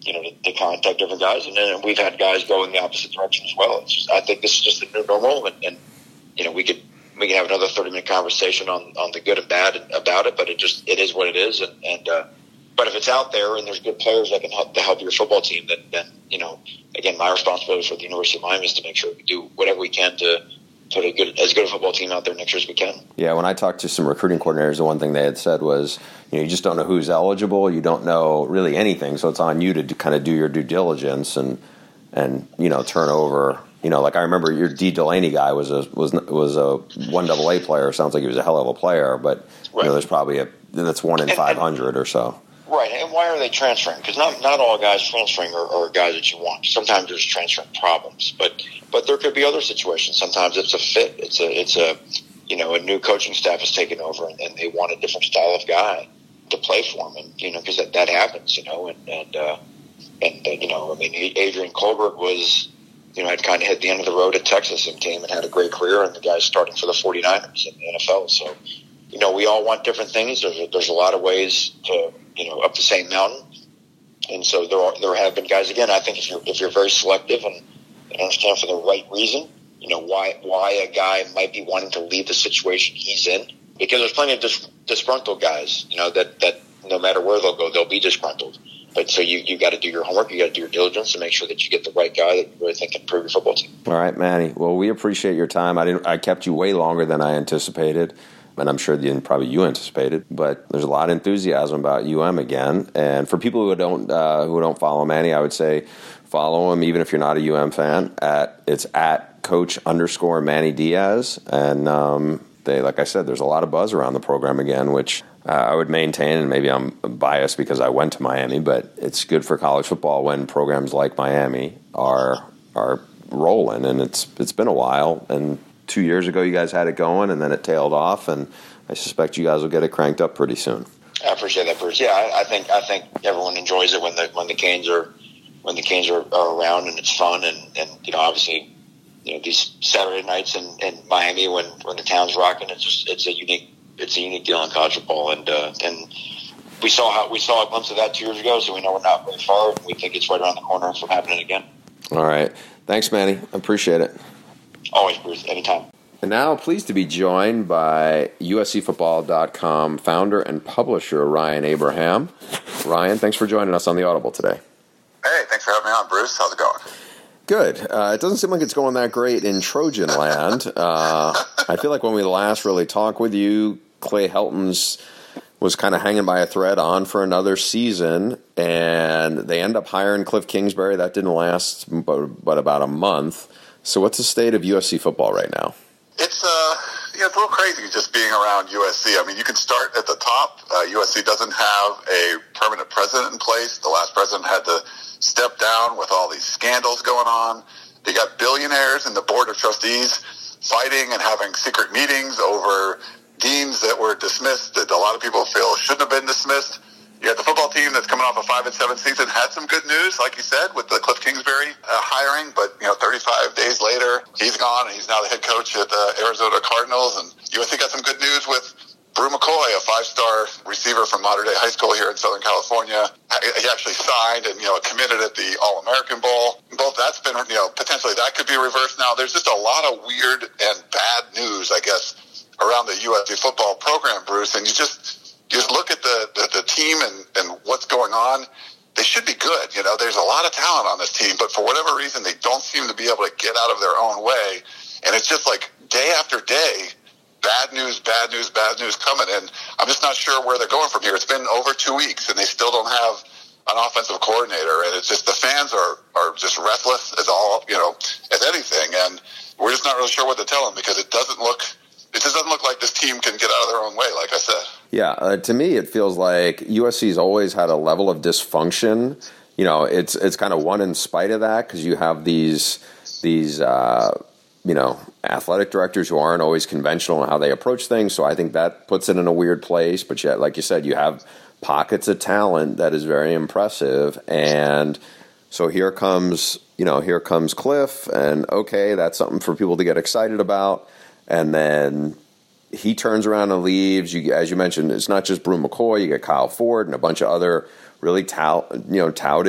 you know, to, to contact different guys. And then we've had guys go in the opposite direction as well. It's just, I think this is just the new normal, and, and you know, we could we could have another thirty minute conversation on, on the good and bad about it, but it just it is what it is. And, and uh, but if it's out there and there's good players that can help to help your football team, then then you know, again, my responsibility for the University of Miami is to make sure we do whatever we can to put a good, as good a football team out there next year as we can. Yeah, when I talked to some recruiting coordinators, the one thing they had said was, you know, you just don't know who's eligible. You don't know really anything, so it's on you to do, kind of do your due diligence and and you know turn over. You know, like I remember your D. Delaney guy was a was was a one double A player. Sounds like he was a hell of a player, but right. you know, there's probably a that's one in five hundred or so. Right, and why are they transferring? Because not not all guys transferring are, are guys that you want. Sometimes there's transferring problems, but but there could be other situations. Sometimes it's a fit. It's a it's a you know a new coaching staff is taking over, and, and they want a different style of guy to play for them, and you know because that, that happens, you know, and and uh, and uh, you know I mean Adrian Colbert was you know had kind of hit the end of the road at Texas and came and had a great career, and the guy's starting for the forty-niners in the N F L. So you know we all want different things. There's a, there's a lot of ways to you know, up the same mountain. And so there are, there have been guys, again, I think if you're, if you're very selective and, and understand for the right reason, you know, why, why a guy might be wanting to leave the situation he's in, because there's plenty of dis, disgruntled guys, you know, that, that no matter where they'll go, they'll be disgruntled. But so you, you got to do your homework, you got to do your diligence to make sure that you get the right guy that you really think can improve your football team. All right, Manny. Well, we appreciate your time. I didn't, I kept you way longer than I anticipated. And I'm sure you, probably you anticipated, but there's a lot of enthusiasm about U M again. And for people who don't uh, who don't follow Manny, I would say follow him, even if you're not a U M fan. At it's at Coach underscore Manny Diaz, and um, they, like I said, there's a lot of buzz around the program again, which uh, I would maintain. And maybe I'm biased because I went to Miami, but it's good for college football when programs like Miami are are rolling. And it's it's been a while, and two years ago you guys had it going, and then it tailed off, and I suspect you guys will get it cranked up pretty soon. I appreciate that, Bruce. Yeah, I, I think I think everyone enjoys it when the when the Canes are when the Canes are, are around, and it's fun, and, and you know obviously you know these Saturday nights in, in Miami when, when the town's rocking, it's just it's a unique it's a unique deal in college football, and uh, and we saw how we saw a glimpse of that two years ago, so we know we're not very far, and we think it's right around the corner from happening again. All right, thanks, Manny. I appreciate it. Always, Bruce. Anytime. And now pleased to be joined by U S C football dot com founder and publisher Ryan Abraham. Ryan, thanks for joining us on the Audible today. Hey, thanks for having me on, Bruce. How's it going? Good. Uh, it doesn't seem like it's going that great in Trojan land. Uh, I feel like when we last really talked with you, Clay Helton's was kind of hanging by a thread on for another season, and they end up hiring Cliff Kingsbury. That didn't last but, but about a month. So what's the state of U S C football right now? It's uh, yeah, it's a little crazy just being around U S C. I mean, you can start at the top. Uh, U S C doesn't have a permanent president in place. The last president had to step down with all these scandals going on. They got billionaires in the board of trustees fighting and having secret meetings over deans that were dismissed that a lot of people feel shouldn't have been dismissed. You had the football team that's coming off a five and seven season, had some good news, like you said, with the Cliff Kingsbury uh, hiring. But you know, thirty-five days later, he's gone, and he's now the head coach at the Arizona Cardinals. And U S C got some good news with Brew McCoy, a five-star receiver from Mater Dei High School here in Southern California. He actually signed and you know committed at the All-American Bowl. Both that's been you know potentially that could be reversed now. There's just a lot of weird and bad news, I guess, around the U S C football program, Bruce. And you just You just look at the, the, the team and, and what's going on. They should be good. You know, there's a lot of talent on this team, but for whatever reason, they don't seem to be able to get out of their own way. And it's just like day after day, bad news, bad news, bad news coming. And I'm just not sure where they're going from here. It's been over two weeks, and they still don't have an offensive coordinator. And it's just the fans are, are just restless as all, you know, as anything. And we're just not really sure what to tell them because it doesn't look – it just doesn't look like this team can get out of their own way, like I said. Yeah, uh, to me, it feels like U S C's always had a level of dysfunction. You know, it's it's kind of one in spite of that because you have these these uh, you know athletic directors who aren't always conventional in how they approach things. So I think that puts it in a weird place. But yet, like you said, you have pockets of talent that is very impressive. And so here comes you know here comes Cliff, and okay, that's something for people to get excited about. And then he turns around and leaves. You, as you mentioned, it's not just Brew McCoy. You get Kyle Ford and a bunch of other really tout, you know, touted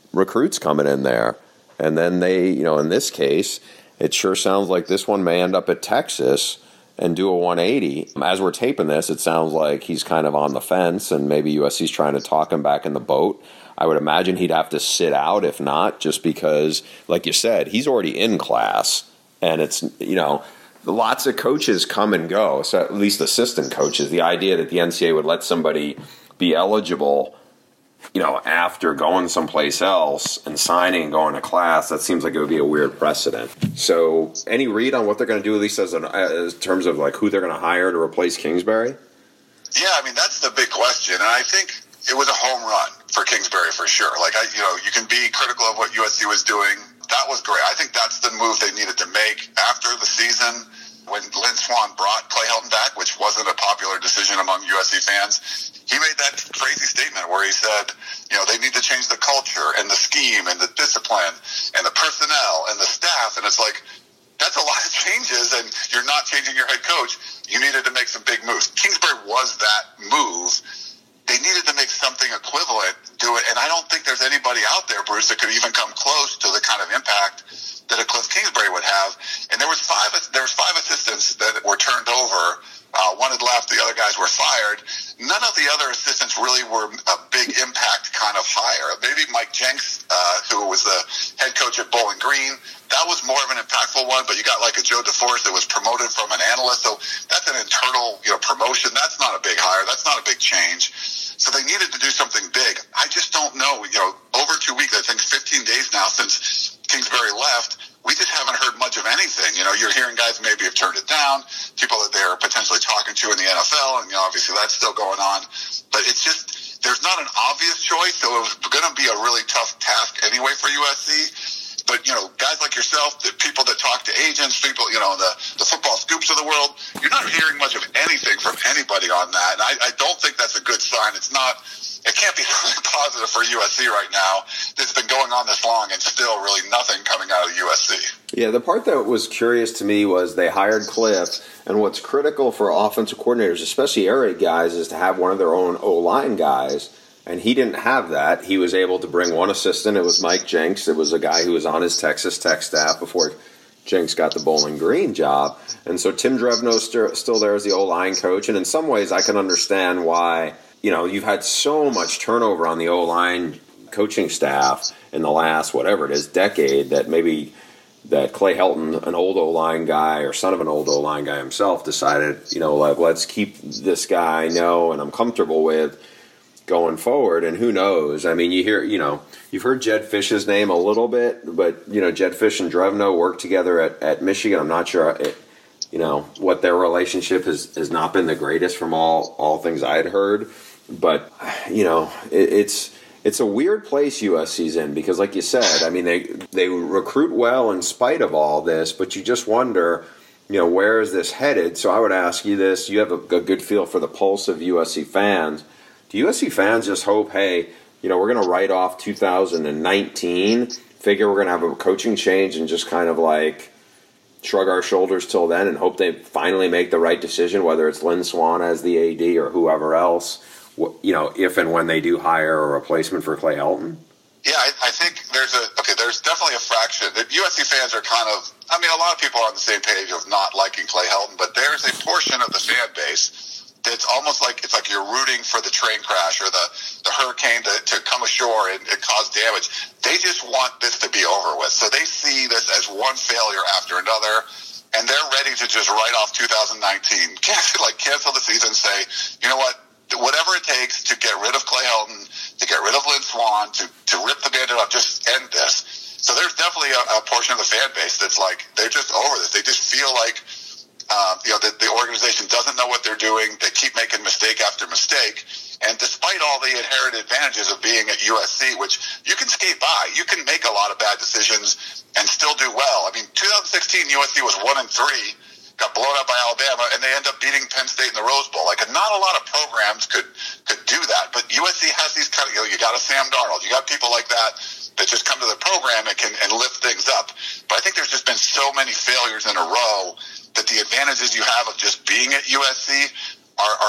recruits coming in there. And then they, you know, in this case, it sure sounds like this one may end up at Texas and do a one eighty. As we're taping this, it sounds like he's kind of on the fence, and maybe U S C's trying to talk him back in the boat. I would imagine he'd have to sit out, if not, just because, like you said, he's already in class. And it's, you know, lots of coaches come and go, so at least assistant coaches. The idea that the N C A A would let somebody be eligible, you know, after going someplace else and signing and going to class, that seems like it would be a weird precedent. So any read on what they're going to do, at least as an, as terms of like who they're going to hire to replace Kingsbury? Yeah, I mean, that's the big question. And I think it was a home run for Kingsbury for sure. Like, I, you know, you can be critical of what U S C was doing. That was great. I think that's the move they needed to make after the season when Lynn Swann brought Clay Helton back, which wasn't a popular decision among U S C fans. He made that crazy statement where he said, you know, they need to change the culture and the scheme and the discipline and the personnel and the staff. And it's like, that's a lot of changes, and you're not changing your head coach. You needed to make some big moves. Kingsbury was that move. They needed to make something equivalent to it, and I don't think there's anybody out there, Bruce, that could even come close to the kind of impact that a Cliff Kingsbury would have. And there was five there was five assistants that were turned over. Uh, one had left, the other guys were fired. None of the other assistants really were a big impact kind of hire. Maybe Mike Jenks, uh, who was the head coach at Bowling Green, that was more of an impactful one, but you got like a Joe DeForest that was promoted from an analyst, so that's an internal, you know, promotion. That's not a big hire. That's not a big change. So they needed to do something big. I just don't know. You know, over two weeks, I think fifteen days now since Kingsbury left, we just haven't heard much of anything. You know, you're hearing guys maybe have turned it down, people that they're potentially talking to in the N F L, and, you know, obviously that's still going on. But it's just, there's not an obvious choice, so it was going to be a really tough task anyway for U S C. But, you know, guys like yourself, the people that talk to agents, people, you know, the, the football scoops of the world, you're not hearing much of anything from anybody on that. And I, I don't think that's a good sign. It's not, it can't be something positive for U S C right now. It's been going on this long and still really nothing coming out of U S C. Yeah, the part that was curious to me was they hired Cliff, and what's critical for offensive coordinators, especially air raid guys, is to have one of their own O-line guys. And he didn't have that. He was able to bring one assistant. It was Mike Jenks. It was a guy who was on his Texas Tech staff before Jenks got the Bowling Green job. And so Tim Drevno's st- still there as the O-line coach. And in some ways, I can understand why, you know, you've had so much turnover on the O-line coaching staff in the last, whatever it is, decade, that maybe that Clay Helton, an old O-line guy or son of an old O-line guy himself, decided, you know, like, let's keep this guy I know and I'm comfortable with going forward. And who knows? I mean, you hear, you know, you've heard Jedd Fisch's name a little bit, but, you know, Jedd Fisch and Drevno worked together at, at Michigan. I'm not sure, it, you know, what their relationship has, has not been the greatest from all, all things I had heard. But, you know, it, it's it's a weird place U S C's in because, like you said, I mean, they, they recruit well in spite of all this, but you just wonder, you know, where is this headed? So I would ask you this. You have a, a good feel for the pulse of U S C fans. Do U S C fans just hope, hey, you know, we're going to write off two thousand nineteen, figure we're going to have a coaching change and just kind of like shrug our shoulders till then and hope they finally make the right decision, whether it's Lynn Swann as the A D or whoever else, you know, if and when they do hire a replacement for Clay Helton? Yeah, I, I think there's a, okay, there's definitely a fraction. The U S C fans are kind of, I mean, a lot of people are on the same page of not liking Clay Helton, but there's a portion of the fan base it's almost like it's like you're rooting for the train crash or the, the hurricane to, to come ashore and, and cause damage. They just want this to be over with. So they see this as one failure after another, and they're ready to just write off two thousand nineteen, cancel, like cancel the season, say, you know what, whatever it takes to get rid of Clay Helton, to get rid of Lynn Swann, to, to rip the Band-Aid off, just end this. So there's definitely a, a portion of the fan base that's like, they're just over this. They just feel like, Uh, you know, the, the organization doesn't know what they're doing. They keep making mistake after mistake. And despite all the inherent advantages of being at U S C, which you can skate by, you can make a lot of bad decisions and still do well. I mean, two thousand sixteen, U S C was one and three, got blown out by Alabama, and they end up beating Penn State in the Rose Bowl. Like, not a lot of programs could, could do that. But U S C has these kind of, you know, you got a Sam Darnold, you got people like that that just come to the program and can and lift things up. But I think there's just been so many failures in a row that the advantages you have of just being at U S C are, are, are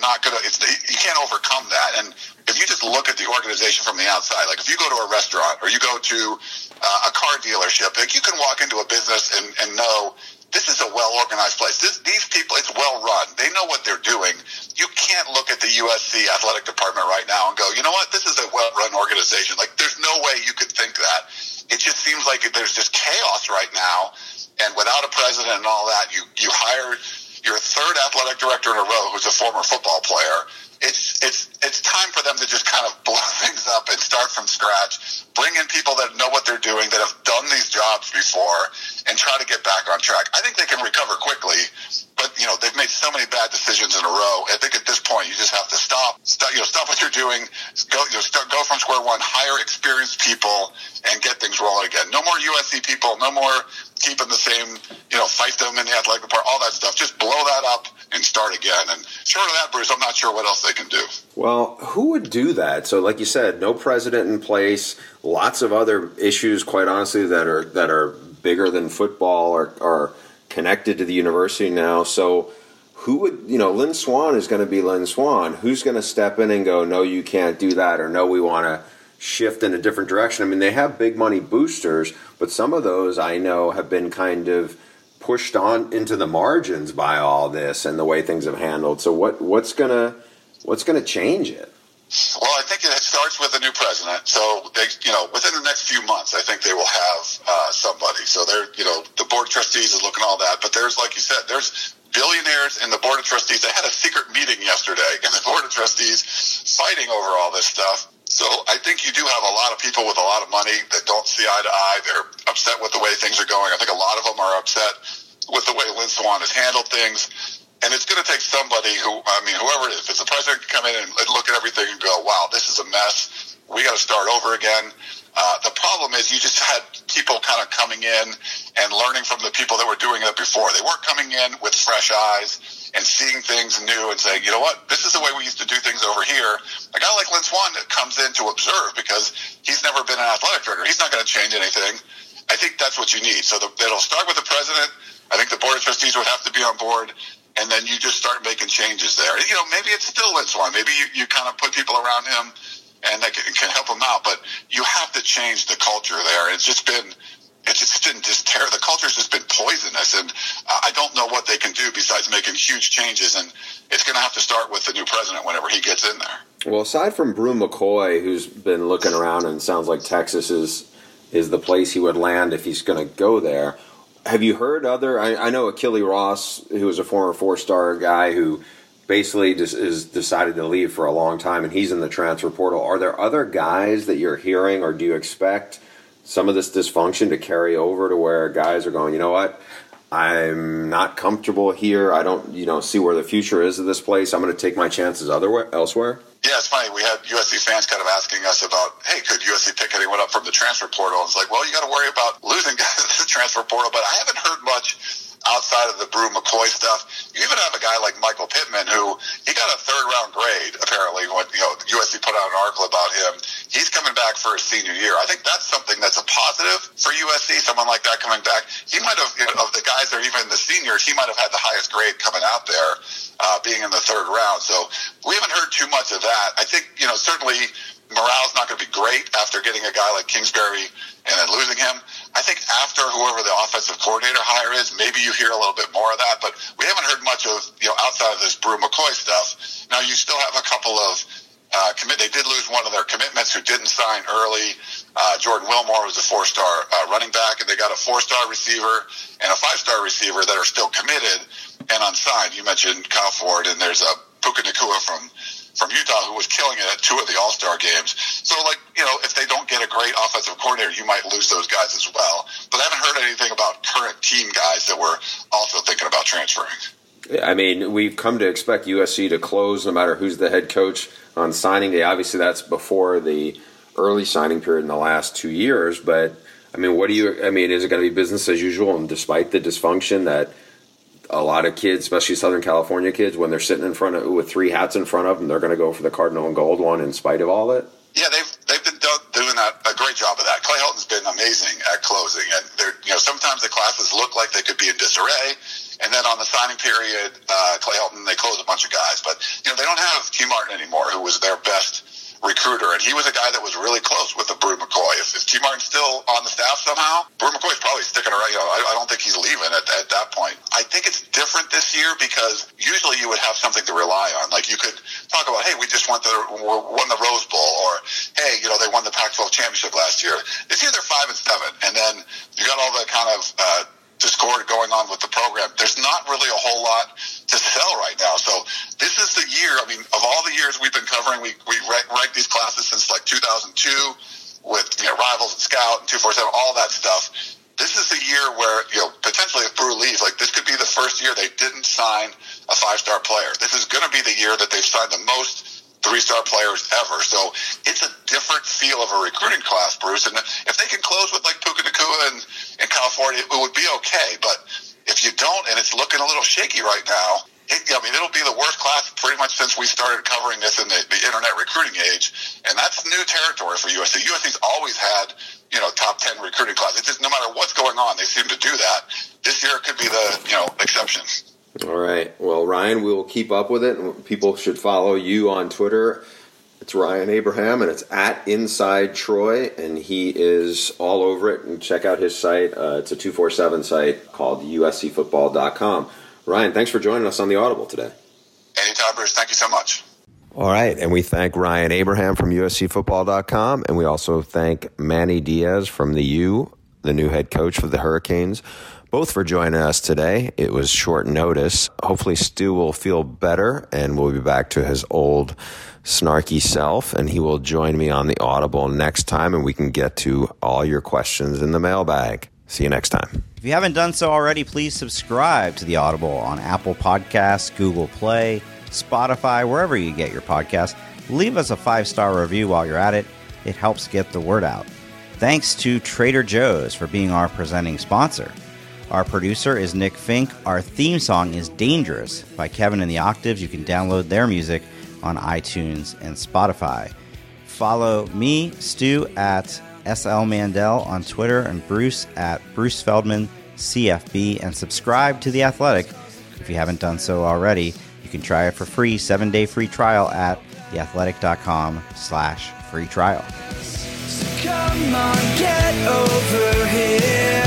not going to, you can't overcome that. And if you just look at the organization from the outside, like if you go to a restaurant or you go to uh, a car dealership, like you can walk into a business and, and know this is a well-organized place. This, these people, it's well-run. They know what they're doing. You can't look at the U S C athletic department right now and go, you know what, this is a well-run organization. Like, there's no way you could think that. It just seems like there's just chaos right now. And without a president and all that, you, you hire your third athletic director in a row who's a former football player. It's it's it's time for them to just kind of blow things up and start from scratch. Bring in people that know what they're doing, that have done these jobs before, and try to get back on track. I think they can recover quickly, but you know they've made so many bad decisions in a row. I think at this point you just have to stop. Stop, you know, stop what you're doing. Go, you know, start, go from square one. Hire experienced people and get things rolling again. No more U S C people. No more keeping the same, you know, fight them in the athletic department. All that stuff. Just blow that up and start again. And short of that, Bruce, I'm not sure what else they can do. Well, who would do that? So, like you said, no president in place. Lots of other issues, quite honestly, that are that are bigger than football are, are connected to the university now. So, who would, you know, Lynn Swann is going to be Lynn Swann. Who's going to step in and go, no, you can't do that, or no, we want to shift in a different direction? I mean, they have big money boosters, but some of those I know have been kind of pushed on into the margins by all this and the way things have handled. So, what what's gonna what's gonna change it? Well, I think it starts with a new president. So, they, you know, within the next few months, I think they will have uh, somebody. So, they're, you know, the board of trustees is looking at all that. But there's, like you said, there's billionaires in the board of trustees. They had a secret meeting yesterday in the board of trustees fighting over all this stuff. So, I think you do have a lot of people with a lot of money that don't see eye to eye. They're upset with the way things are going. I think a lot of them are upset with the way Lynn Swann has handled things. And it's going to take somebody who, I mean, whoever it is, if it's the president, can come in and look at everything and go, wow, this is a mess. We got to start over again. Uh, the problem is you just had people kind of coming in and learning from the people that were doing it before. They weren't coming in with fresh eyes and seeing things new and saying, you know what, this is the way we used to do things over here. A guy like Lynn Swann that comes in to observe because he's never been an athletic director. He's not going to change anything. I think that's what you need. So the, it'll start with the president. I think the board of trustees would have to be on board. And then you just start making changes there. You know, maybe it's still Lynn Swann. Maybe you, you kind of put people around him and that can, can help him out. But you have to change the culture there. It's just been, it's just been just terrible. The culture's just been poisonous. And I don't know what they can do besides making huge changes. And it's going to have to start with the new president whenever he gets in there. Well, aside from Brew McCoy, who's been looking around and sounds like Texas is, is the place he would land if he's going to go there. Have you heard other? I, I know Achille Ross, who was a former four-star guy who basically just is decided to leave for a long time, and he's in the transfer portal. Are there other guys that you're hearing, or do you expect some of this dysfunction to carry over to where guys are going, you know what, I'm not comfortable here. I don't, you know, see where the future is of this place. I'm going to take my chances otherwhere, elsewhere? Yeah, it's funny. We had U S C fans kind of asking us about, hey, could U S C pick anyone up from the transfer portal? It's like, well, you got to worry about losing guys to the transfer portal, but I haven't heard much outside of the Brew McCoy stuff. You even have a guy like Michael Pittman who he got a third round grade apparently when, you know, U S C put out an article about him. He's coming back for his senior year. I think that's something that's a positive for U S C. Someone like that coming back. He might have, you know, of the guys that are even the seniors, he might have had the highest grade coming out there, uh, being in the third round. So we haven't heard too much of that. I think, you know, certainly morale's not going to be great after getting a guy like Kingsbury and then losing him. I think after whoever the offensive coordinator hire is, maybe you hear a little bit more of that, but we haven't heard much of, you know, outside of this Brew McCoy stuff. Now you still have a couple of uh, commit. They did lose one of their commitments who didn't sign early. Uh, Jordan Wilmore was a four-star uh, running back, and they got a four-star receiver and a five-star receiver that are still committed and unsigned. You mentioned Kyle Ford, and there's a Puka Nacua from from Utah who was killing it at two of the All-Star games. So, like, you know, if they don't get a great offensive coordinator, you might lose those guys as well. But I haven't heard anything about current team guys that were also thinking about transferring. I mean, we've come to expect U S C to close no matter who's the head coach on signing day. Obviously, that's before the early signing period in the last two years. But, I mean, what do you – I mean, is it going to be business as usual? And despite the dysfunction that – a lot of kids, especially Southern California kids, when they're sitting in front of with three hats in front of them, they're going to go for the Cardinal and Gold one in spite of all that? Yeah, they've they've been do- doing that a great job of that. Clay Helton's Helton's been amazing at closing, and they're, you know, sometimes the classes look like they could be in disarray, and then on the signing period, uh, Clay Helton, they close a bunch of guys. But, you know, they don't have T. Martin anymore, who was their best recruiter, and he was a guy that was really close with the Brew McCoy. If, if T. Martin's still on the staff somehow, Brew McCoy's probably sticking around. You know, I, I don't think he's leaving at, at that point. I think it's different this year because usually you would have something to rely on. Like you could talk about, hey, we just won the won the Rose Bowl, or hey, you know, they won the Pac twelve championship last year. This year they're five and seven, and then you got all the kind of uh, discord going on with the program. There's not really a whole lot to sell right now. So this is the year. I mean, of all the years we've been covering, we we ranked these classes since like two thousand two with, you know, Rivals and Scout and two forty-seven, all that stuff. This is the year where, you know, potentially if Brew leaves, like this could be the first year they didn't sign a five-star player. This is going to be the year that they've signed the most three-star players ever. So it's a different feel of a recruiting class, Bruce. And if they can close with like Puka Nacua and in California, it would be okay. But if you don't, and it's looking a little shaky right now, it, I mean, it'll be the worst class pretty much since we started covering this in the, the internet recruiting age. And that's new territory for U S C. U S C's always had, you know, top ten recruiting class. It just, no matter what's going on, they seem to do that. This year could be the, you know, exception. All right. Well, Ryan, we will keep up with it. And people should follow you on Twitter. It's Ryan Abraham, and it's at Inside Troy, and he is all over it. And check out his site. Uh, it's a two forty-seven site called U S C football dot com. Ryan, thanks for joining us on the Audible today. Anytime, Bruce. Thank you so much. All right, and we thank Ryan Abraham from U S C football dot com, and we also thank Manny Diaz from the U, the new head coach for the Hurricanes, both for joining us today. It was short notice. Hopefully Stu will feel better, and we'll be back to his old snarky self, and he will join me on the Audible next time, and we can get to all your questions in the mailbag. See you next time. If you haven't done so already, please subscribe to the Audible on Apple Podcasts, Google Play, Spotify, wherever you get your podcasts. Leave us a five-star review while you're at it. It helps get the word out. Thanks to Trader Joe's for being our presenting sponsor. Our producer is Nick Fink. Our theme song is Dangerous by Kevin and the Octaves. You can download their music on iTunes and Spotify. Follow me, Stu, at S L Mandel on Twitter, and Bruce at Bruce Feldman C F B, and subscribe to The Athletic if you haven't done so already. You can try it for free, seven-day free trial at theathletic.com slash free trial. So come on, get over here.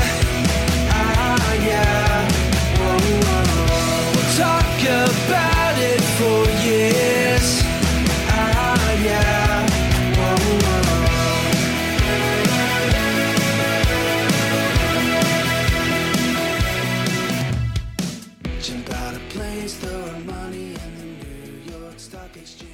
Ah, yeah. Whoa, whoa. We'll talk about it for years. Ah, yeah. Whoa, whoa. Jump out of planes, throw money in the New York Stock Exchange.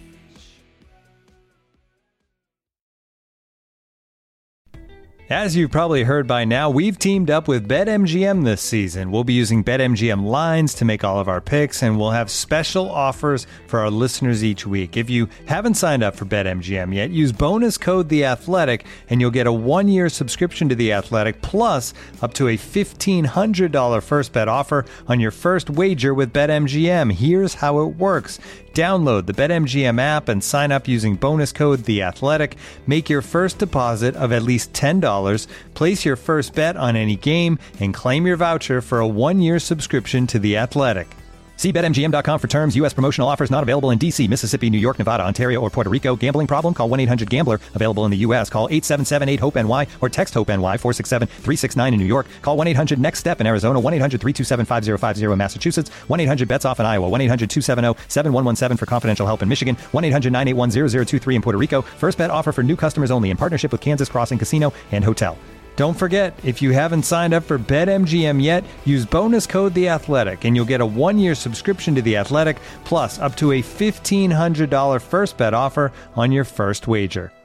As you've probably heard by now, we've teamed up with BetMGM this season. We'll be using BetMGM lines to make all of our picks, and we'll have special offers for our listeners each week. If you haven't signed up for BetMGM yet, use bonus code The Athletic, and you'll get a one-year subscription to The Athletic, plus up to a fifteen hundred dollars first bet offer on your first wager with BetMGM. Here's how it works. Download the BetMGM app and sign up using bonus code The Athletic. Make your first deposit of at least ten dollars. Place your first bet on any game and claim your voucher for a one-year subscription to The Athletic. See Bet M G M dot com for terms. U S promotional offers not available in D C, Mississippi, New York, Nevada, Ontario, or Puerto Rico. Gambling problem? Call one eight hundred gambler. Available in the U S. Call eight seven seven eight hope N Y or text HOPE-NY four six seven three six nine in New York. Call one eight hundred next step in Arizona. one eight hundred three two seven five zero five zero in Massachusetts. one eight hundred bets off in Iowa. one eight hundred two seven zero seven one one seven for confidential help in Michigan. one eight hundred nine eight one zero zero two three in Puerto Rico. First bet offer for new customers only in partnership with Kansas Crossing Casino and Hotel. Don't forget, if you haven't signed up for BetMGM yet, use bonus code The Athletic, and you'll get a one-year subscription to The Athletic, plus up to a fifteen hundred dollars first bet offer on your first wager.